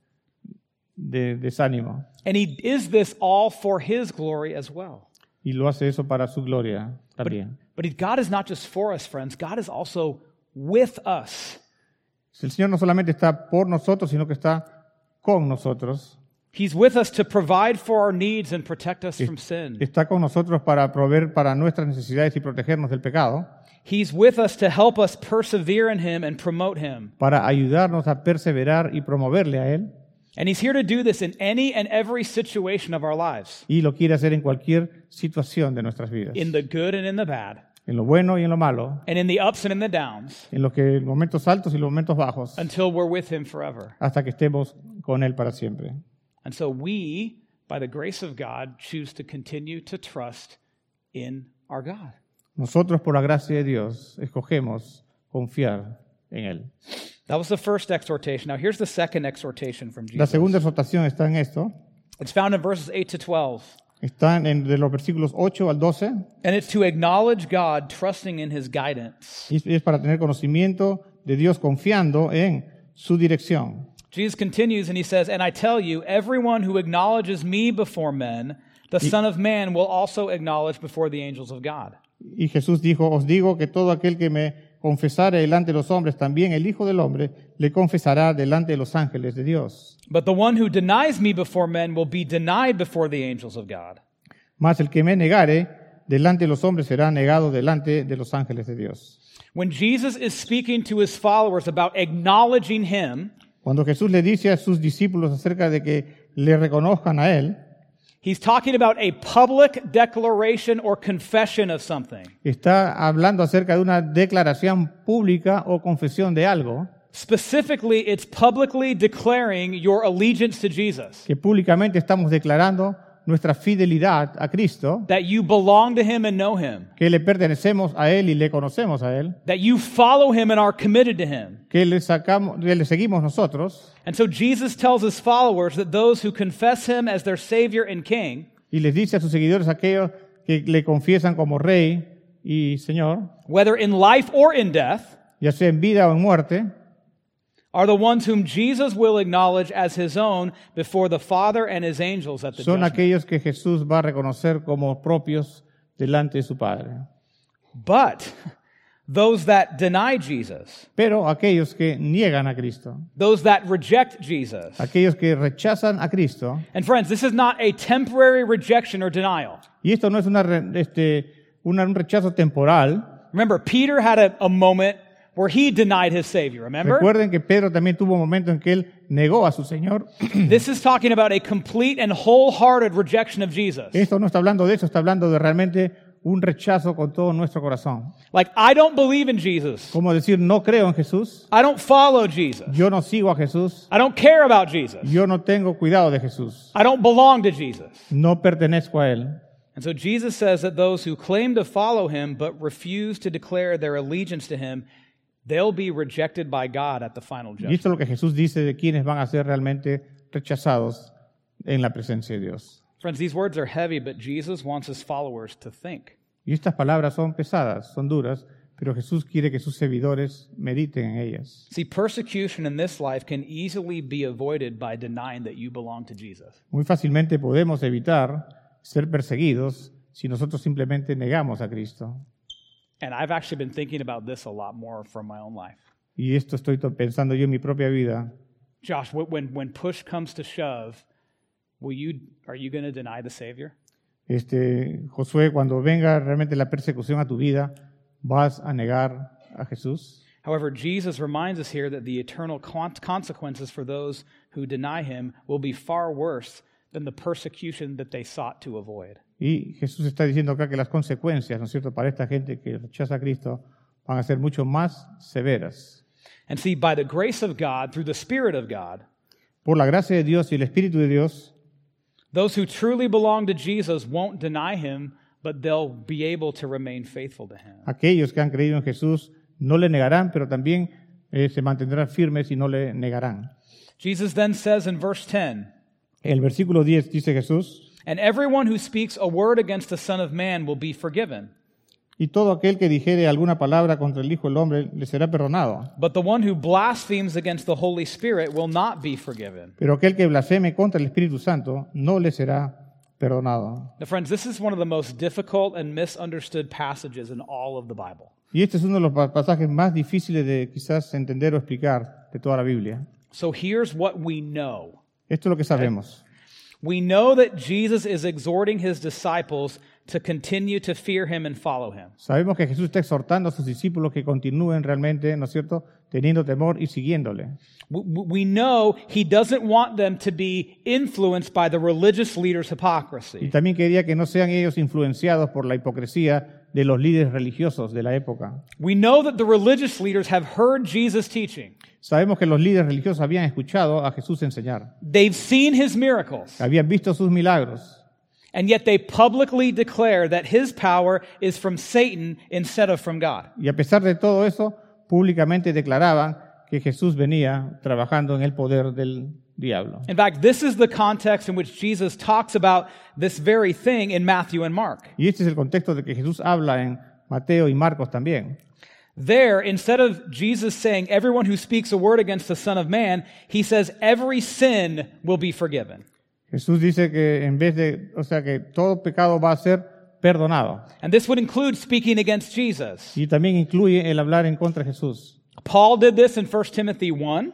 desánimo. And He is this all for His glory as well. Y lo hace eso para su gloria también. But God is not just for us, friends. God is also with us. El Señor no solamente está por nosotros, sino que está con nosotros. He's with us to provide for our needs and protect us from sin. Está con nosotros para proveer para nuestras necesidades y protegernos del pecado, He's with us to help us persevere in Him and promote Him. para ayudarnos a perseverar y promoverle a Él. And He's here to do this in any and every situation of our lives, Y lo quiere hacer en cualquier situación de nuestras vidas. in the good and in the bad, En lo bueno y en lo malo, and in the ups and in the downs, en los momentos altos y los momentos bajos, until we're with Him forever. hasta que estemos con Él para siempre. And so we, by the grace of God, choose to continue to trust in our God. Nosotros, por la gracia de Dios, escogemos confiar en Él. That was the first exhortation. Now here's the second exhortation from La Jesus. segunda exhortación está en esto. It's found in verses 8 to 12. Está de los versículos 8 al 12. And it's to acknowledge God, trusting in His guidance. Y es para tener conocimiento de Dios confiando en su dirección. Jesus continues and He says, "And I tell you, everyone who acknowledges me before men, the Son of Man will also acknowledge before the angels of God." Y Jesús dijo, os digo que todo aquel que me confesare delante de los hombres, también el Hijo del Hombre le confesará delante de los ángeles de Dios. But the one who denies me before men will be denied before the angels of God. Mas el que me negare delante de los hombres será negado delante de los ángeles de Dios. When Jesus is speaking to His followers about acknowledging Him, Cuando Jesús le dice a sus discípulos acerca de que le reconozcan a Él, He's talking about a public declaration or confession of something. está hablando acerca de una declaración pública o confesión de algo Specifically, it's publicly declaring your allegiance to Jesus, que públicamente estamos declarando nuestra fidelidad a Cristo, that you belong to Him and know Him, que le pertenecemos a Él y le conocemos a Él, that you follow Him and are committed to Him. que le seguimos nosotros. And so Jesus tells His followers that those who confess Him as their Savior and King, Y les dice a sus seguidores, aquellos que le confiesan como Rey y Señor, whether in life or in death, ya sea en vida o en muerte, are the ones whom Jesus will acknowledge as His own before the Father and His angels at the son judgment. aquellos que Jesús va a reconocer como propios delante de su Padre. But those that deny Jesus, Pero aquellos que niegan a Cristo, those that reject Jesus. aquellos que rechazan a Cristo, And friends, this is not a temporary rejection or denial. y esto no es un rechazo temporal. Remember, Peter had a moment where he denied his Savior, remember? Recuerden que Pedro también tuvo un momento en que él negó a su Señor. This is talking about a complete and wholehearted rejection of Jesus. Esto no está hablando de eso, está hablando de realmente un rechazo con todo nuestro corazón. Like, I don't believe in Jesus. Como decir, no creo en Jesús, I don't follow Jesus. yo no sigo a Jesús, I don't care about Jesus. yo no tengo cuidado de Jesús, I don't belong to Jesus. no pertenezco a Él. And so Jesus says that those who claim to follow him but refuse to declare their allegiance to him, they'll be rejected by God at the final Y judgment. esto es lo que Jesús dice de quienes van a ser realmente rechazados en la presencia de Dios. Friends, these words are heavy, but Jesus wants his followers to think. Y estas palabras son pesadas, son duras, pero Jesús quiere que sus seguidores mediten en ellas. See, persecution in this life can easily be avoided by denying that you belong to Jesus. Muy fácilmente podemos evitar ser perseguidos si nosotros simplemente negamos a Cristo. And I've actually been thinking about this a lot more from my own life. Y esto estoy pensando yo en mi propia vida. Josh, when push comes to shove, are you going to deny the Savior? Josué, cuando venga realmente la persecución a tu vida, ¿vas a negar a Jesús? However, Jesus reminds us here that the eternal consequences for those who deny him will be far worse than the persecution that they sought to avoid. Y Jesús está diciendo acá que las consecuencias, ¿no es cierto?, para esta gente que rechaza a Cristo van a ser mucho más severas. And see, by the grace of God, through the Spirit of God, Por la gracia de Dios y el Espíritu de Dios, those who truly belong to Jesus won't deny him, but they'll be able to remain faithful to him. aquellos que han creído en Jesús no le negarán, pero también se mantendrán firmes y no le negarán. Jesus then says in verse 10, El versículo 10 dice Jesús, "And everyone who speaks a word against the Son of Man will be forgiven. y todo aquel que dijere alguna palabra contra el Hijo del Hombre le será perdonado. But the one who blasphemes against the Holy Spirit will not be forgiven." Pero aquel que blasfeme contra el Espíritu Santo no le será perdonado. Now, friends, this is one of the most difficult and misunderstood passages in all of the Bible. Y este es uno de los pasajes más difíciles de quizás entender o explicar de toda la Biblia. So here's what we know. Esto es lo que sabemos. We know that Jesus is exhorting his disciples to continue to fear him and follow him. Sabemos que Jesús está exhortando a sus discípulos que continúen realmente, ¿no es cierto?, teniendo temor y siguiéndole. We know he doesn't want them to be influenced by the religious leaders' Y hypocrisy. también quería que no sean ellos influenciados por la hipocresía de los líderes religiosos de la época. We know that the religious leaders have heard Jesus teaching. Sabemos que los líderes religiosos habían escuchado a Jesús enseñar, They've seen his miracles, habían visto sus milagros, and yet they publicly declare that his power is from Satan instead of from God. y a pesar de todo eso, públicamente declaraban que Jesús venía trabajando en el poder del diablo. In fact, this is the context in which Jesus talks about this very thing in Matthew and Mark. Y este es el contexto de que Jesús habla en Mateo y Marcos también. There, instead of Jesus saying, everyone who speaks a word against the Son of Man, he says, every sin will be forgiven. Jesús dice que en vez de, que todo pecado va a ser perdonado. And this would include speaking against Jesus. Y también incluye el hablar en contra de Jesús. Paul did this in 1 Timothy 1.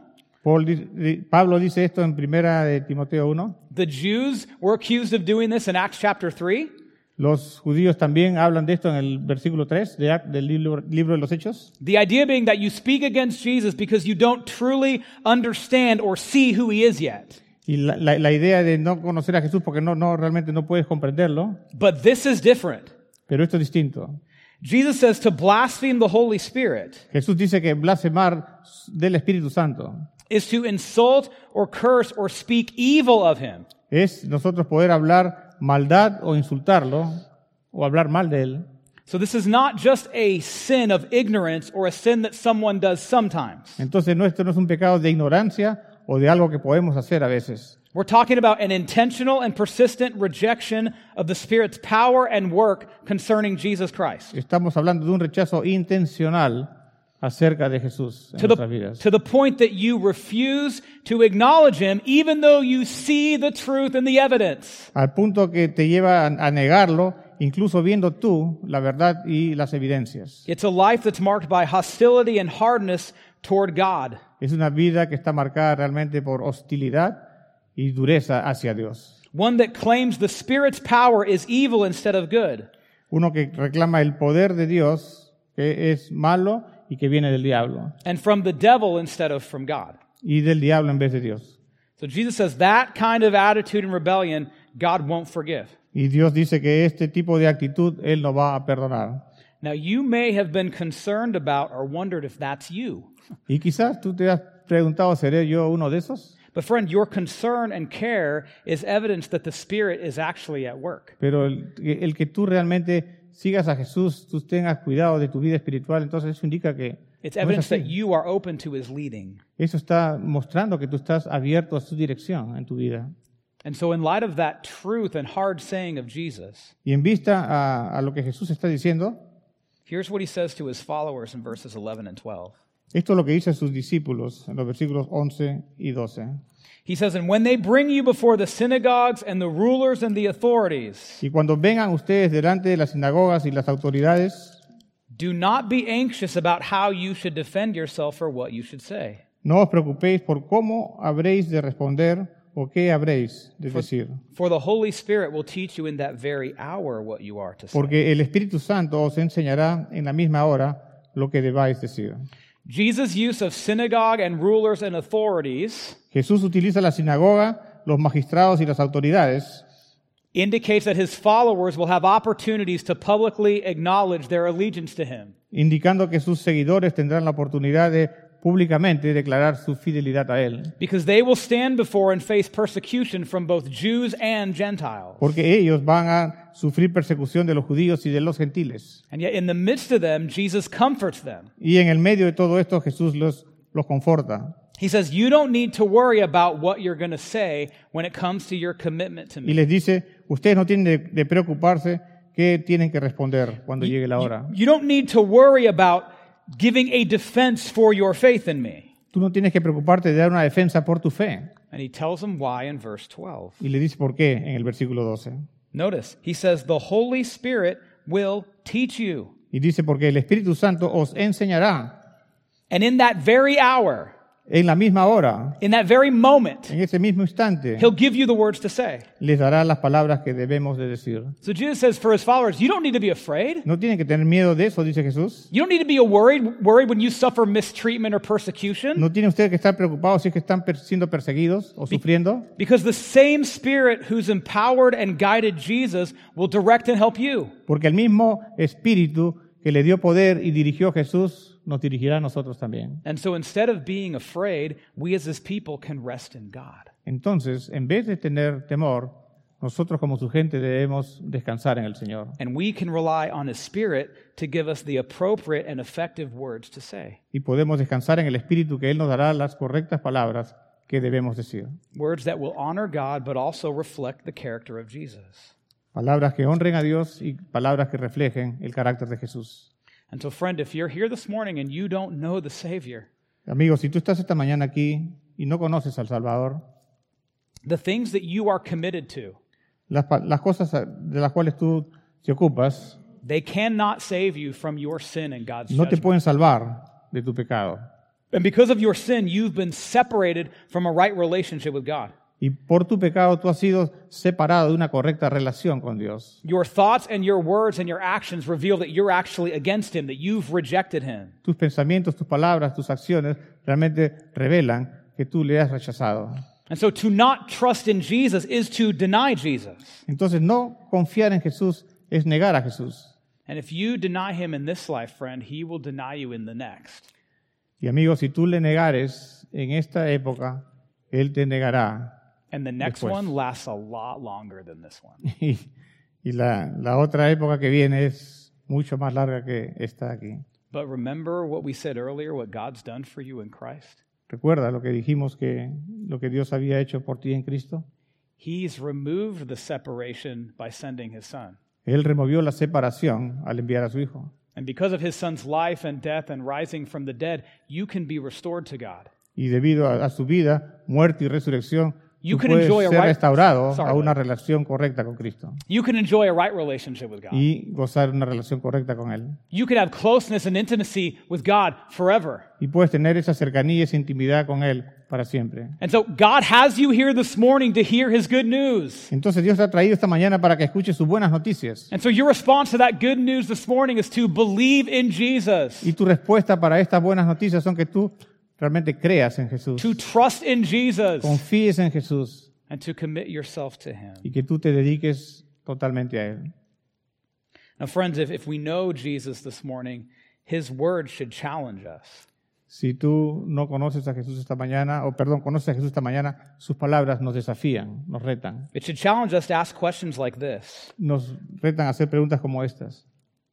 Pablo dice esto en 1 de Timoteo 1. The Jews were accused of doing this in Acts chapter 3. Los judíos también hablan de esto en el versículo 3 del libro de los Hechos. The idea being that you speak against Jesus because you don't truly understand or see who he is yet. Y la idea de no conocer a Jesús porque realmente no puedes comprenderlo. But this is different. Pero esto es distinto. Jesus says to blaspheme the Holy Spirit Jesús dice que blasfemar del Espíritu Santo is to insult or curse or speak evil of him. es nosotros poder hablar maldad o insultarlo o hablar mal de él. So this is not just a sin of ignorance or a sin that someone does sometimes. Entonces esto no es un pecado de ignorancia o de algo que podemos hacer a veces. We're talking about an intentional and persistent rejection of the Spirit's power and work concerning Jesus Christ. Estamos hablando de un rechazo intencional acerca de Jesús en nuestras vidas. To the point that you refuse to acknowledge him even though you see the truth and the evidence. Al punto que te lleva a negarlo incluso viendo tú la verdad y las evidencias. It's a life that's marked by hostility and hardness toward God. Es una vida que está marcada realmente por hostilidad y dureza hacia Dios. One that claims the Spirit's power is evil instead of good. Uno que reclama el poder de Dios, que es malo y que viene del diablo. And from the devil instead of from God. Y del diablo en vez de Dios. So Jesus says that kind of attitude and rebellion, God won't forgive. Y Dios dice que este tipo de actitud Él no va a perdonar. Now you may have been concerned about or wondered if that's you. Y quizás tú te has preguntado, ¿seré yo uno de esos? But friend, your concern and care is evidence that the Spirit is actually at work. Pero el que tú realmente sigas a Jesús, tú tengas cuidado de tu vida espiritual, entonces eso indica que It's no es evidence that así. you are open to His leading. Eso está mostrando que tú estás abierto a su dirección en tu vida. And so in light of that truth and hard saying of Jesus, Y en vista a lo que Jesús está diciendo, here's what He says to His followers in verses 11 and 12. esto es lo que dice a sus discípulos en los versículos 11 y 12. He says, "And when they bring you before the synagogues and the rulers and the authorities, Y cuando vengan ustedes delante de las sinagogas y las autoridades, do not be anxious about how you should defend yourself or what you should say. no os preocupéis por cómo habréis de responder o qué habréis de decir. For the Holy Spirit will teach you in that very hour what you are to say." Porque el Espíritu Santo os enseñará en la misma hora lo que debáis decir. Jesus' use of synagogue and rulers and authorities Jesús utiliza la sinagoga, los magistrados y las autoridades, indicates that His followers will have opportunities to publicly acknowledge their allegiance to Him. indicando que sus seguidores tendrán la oportunidad de públicamente declarar su fidelidad a Él. Because they will stand before and face persecution from both Jews and Gentiles. Porque ellos van a sufrir persecución de los judíos y de los gentiles. And yet in the midst of them, Jesus comforts them. Y en el medio de todo esto Jesús los conforta. He says, you don't need to worry about what you're going to say when it comes to your commitment to Y me. les dice, ustedes no tienen de preocuparse qué tienen que responder cuando llegue la hora. You don't need to worry about giving a defense for your faith in me. Tú no tienes que preocuparte de dar una defensa por tu fe. And he tells them why in verse 12. Y le dice por qué en el versículo 12. Notice, he says, the Holy Spirit will teach you. Y dice, porque el Espíritu Santo os enseñará And in that very hour, en la misma hora, in that very moment, en ese mismo instante, he'll give you the words to say. les dará las palabras que debemos de decir. So Jesus says for his followers, you don't need to be afraid. No tienen que tener miedo de eso, dice Jesús. You don't need to be worried when you suffer mistreatment or persecution. No tienen ustedes que estar preocupados si es que están siendo perseguidos o sufriendo, Because the same Spirit who's empowered and guided Jesus will direct and help you. porque el mismo Espíritu que le dio poder y dirigió a Jesús nos dirigirá a nosotros también. And so instead of being afraid, we as his people can rest in God. Entonces, en vez de tener temor, nosotros como su gente debemos descansar en el Señor. And we can rely on his Spirit to give us the appropriate and effective words to say. Y podemos descansar en el Espíritu que Él nos dará las correctas palabras que debemos decir. Words that will honor God but also reflect the character of Jesus. Palabras que honren a Dios y palabras que reflejen el carácter de Jesús. And so friend, if you're here this morning and you don't know the Savior, Amigos, si tú estás esta mañana aquí y no conoces al Salvador, the things that you are committed to, las cosas de las cuales tú te ocupas they cannot save you from your sin and God's no te judgment. pueden salvar de tu pecado. And because of your sin, you've been separated from a right relationship with God. Y por tu pecado tú has sido separado de una correcta relación con Dios. Your thoughts and your words and your actions reveal that you're actually against him, that you've rejected him. Tus pensamientos, tus palabras, tus acciones realmente revelan que tú le has rechazado. And so to not trust in Jesus is to deny Jesus. Entonces, no confiar en Jesús es negar a Jesús. And if you deny him in this life, friend, he will deny you in the next. Y amigos, si tú le negares en esta época, Él te negará. And the next Después. one lasts a lot longer than this one. Y la otra época que viene es mucho más larga que esta aquí. But remember what we said earlier, what God's done for you in Christ? ¿Recuerda lo que dijimos que lo que Dios había hecho por ti en Cristo? He's removed the separation by sending his son. Él removió la separación al enviar a su Hijo. And because of his son's life and death and rising from the dead, you can be restored to God. Y debido a su vida, muerte y resurrección, You tú can puedes enjoy a ser right restaurado sorry, a una relación correcta con Cristo you can enjoy a right relationship with God. y gozar una relación correcta con Él. You can have closeness and intimacy with God forever. Y puedes tener esa cercanía, esa intimidad con Él para siempre. And so God has you here this morning to hear his good news. Entonces Dios te ha traído esta mañana para que escuches sus buenas noticias. And so your response to that good news this morning is to believe in Jesus, Y tu respuesta para estas buenas noticias son que tú realmente creas en Jesús, to trust in Jesus, confíes en Jesús and to commit yourself to him. y que tú te dediques totalmente a Él. Now, friends, if we know Jesus this morning, his word should challenge us. Si tú no conoces a Jesús esta mañana, conoces a Jesús esta mañana, sus palabras nos desafían, nos retan. It should challenge us to ask questions like this. Nos retan a hacer preguntas como estas.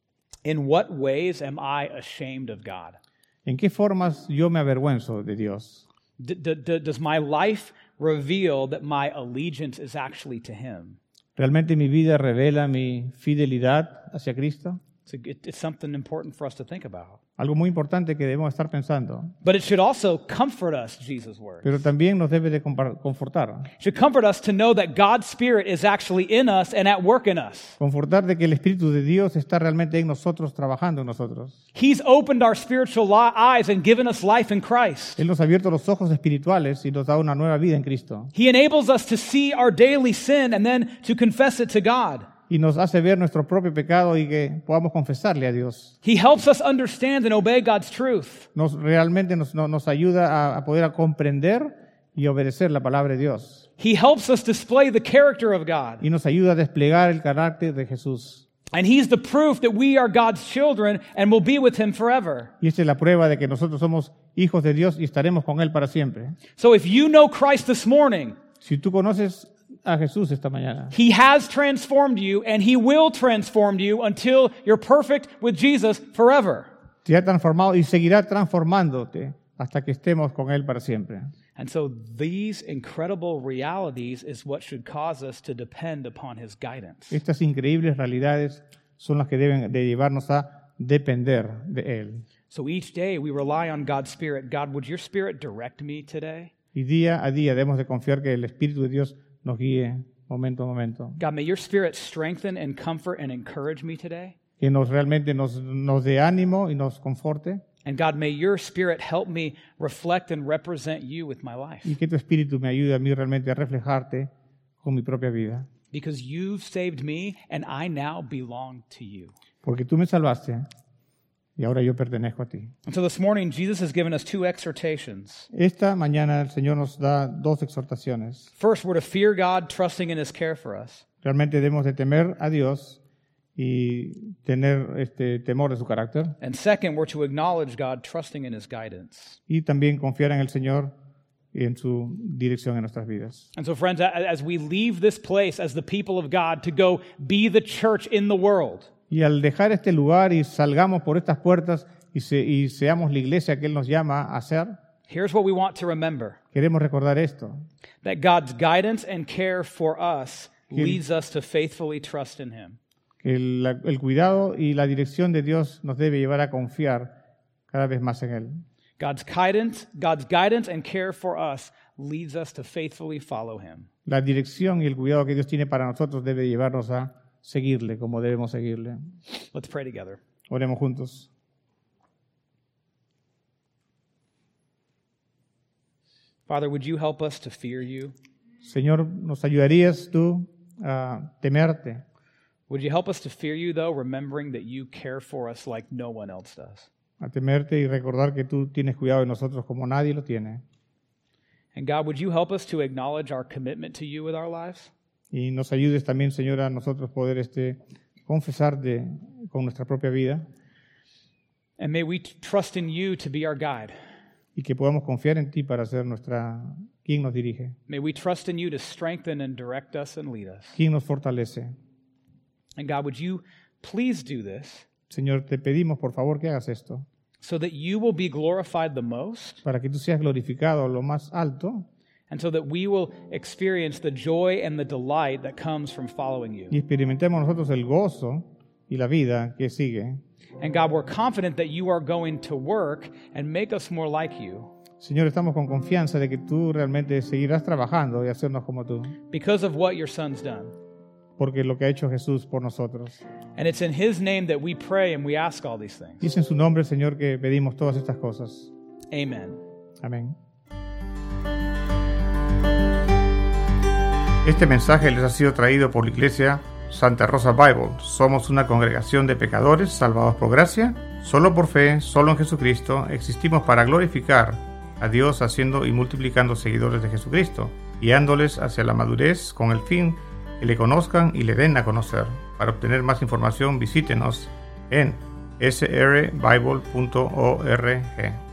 In what ways am I ashamed of God? ¿En qué formas yo me avergüenzo de Dios? Does my life reveal that my allegiance is actually to him? ¿Realmente mi vida revela mi fidelidad hacia Cristo? It's something important for us to think about. Algo muy importante que debemos estar pensando. But it should also comfort us, Jesus' words. Pero también nos debe de confortar. It should comfort us to know that God's Spirit is actually in us and at work in us. Confortar de que el Espíritu de Dios está realmente en nosotros, trabajando en nosotros. He's opened our spiritual eyes and given us life in Christ. Él nos ha abierto los ojos espirituales y nos da una nueva vida en Cristo. He enables us to see our daily sin and then to confess it to God. Y nos hace ver nuestro propio pecado y que podamos confesarle a Dios. He helps us understand and obey God's truth. Realmente nos ayuda a poder comprender y obedecer la palabra de Dios. He helps us display the character of God. Y nos ayuda a desplegar el carácter de Jesús. And he's the proof that we are God's children and will be with him forever. Y esta es la prueba de que nosotros somos hijos de Dios y estaremos con Él para siempre. So if you know Christ this morning, Si tú conoces a Jesús esta mañana, he has transformed you and he will transform you until you're perfect with Jesus forever. te ha transformado y seguirá transformándote hasta que estemos con Él para siempre. And so these incredible realities is what should cause us to depend upon his guidance. Estas increíbles realidades son las que deben de llevarnos a depender de Él. So each day we rely on God's Spirit. God, would your Spirit direct me today? Y día a día debemos de confiar que el Espíritu de Dios nos guíe momento a momento. God, may your Spirit strengthen and comfort and encourage me today. Que realmente nos dé ánimo y nos conforte. And God, may your Spirit help me reflect and represent you with my life. Y que tu Espíritu me ayude a mí realmente a reflejarte con mi propia vida. Because you've saved me and I now belong to you. Porque tú me salvaste y ahora yo pertenezco a ti. And so this morning, Jesus has given us two exhortations. Esta mañana el Señor nos da dos exhortaciones. First, we're to fear God, trusting in his care for us. Realmente debemos de temer a Dios y tener temor de su carácter. And second, we're to acknowledge God, trusting in his guidance. Y también confiar en el Señor y en su dirección en nuestras vidas. And so, friends, as we leave this place as the people of God to go be the church in the world, Y al dejar este lugar y salgamos por estas puertas y seamos la iglesia que Él nos llama a ser, here's what we want to remember. queremos recordar esto, That God's guidance and care for us leads us to faithfully trust in him. que el cuidado y la dirección de Dios nos debe llevar a confiar cada vez más en Él. God's guidance and care for us leads us to faithfully follow him. La dirección y el cuidado que Dios tiene para nosotros debe llevarnos a seguirle como debemos seguirle. Let's pray together. Oremos juntos. Father, would you help us to fear you? Señor, ¿nos ayudarías tú a temerte? Would you help us to fear you, though, remembering that you care for us like no one else does? A temerte y recordar que tú tienes cuidado de nosotros como nadie lo tiene. And God, would you help us to acknowledge our commitment to you with our lives? Y nos ayudes también, Señor, a nosotros poder confesarte con nuestra propia vida And may we trust in you to be our guide. y que podamos confiar en ti para ser quien nos dirige, May we trust in you to strengthen and direct us and lead us. quien nos fortalece. And God, would you please do this Señor, te pedimos por favor que hagas esto so that you will be glorified the most para que tú seas glorificado a lo más alto and so that we will experience the joy and the delight that comes from following you. y experimentemos nosotros el gozo y la vida que sigue. And God, we're confident that you are going to work and make us more like you. Señor, estamos con confianza de que tú realmente seguirás trabajando y hacernos como tú, because of what your Son's done. porque lo que ha hecho Jesús por nosotros. And it's in His name that we pray and we ask all these things. Y es en su nombre, Señor, que pedimos todas estas cosas. Amen. Amén. Este mensaje les ha sido traído por la Iglesia Santa Rosa Bible. Somos una congregación de pecadores salvados por gracia, solo por fe, solo en Jesucristo. Existimos para glorificar a Dios haciendo y multiplicando seguidores de Jesucristo, guiándoles hacia la madurez con el fin que le conozcan y le den a conocer. Para obtener más información, visítenos en srbible.org.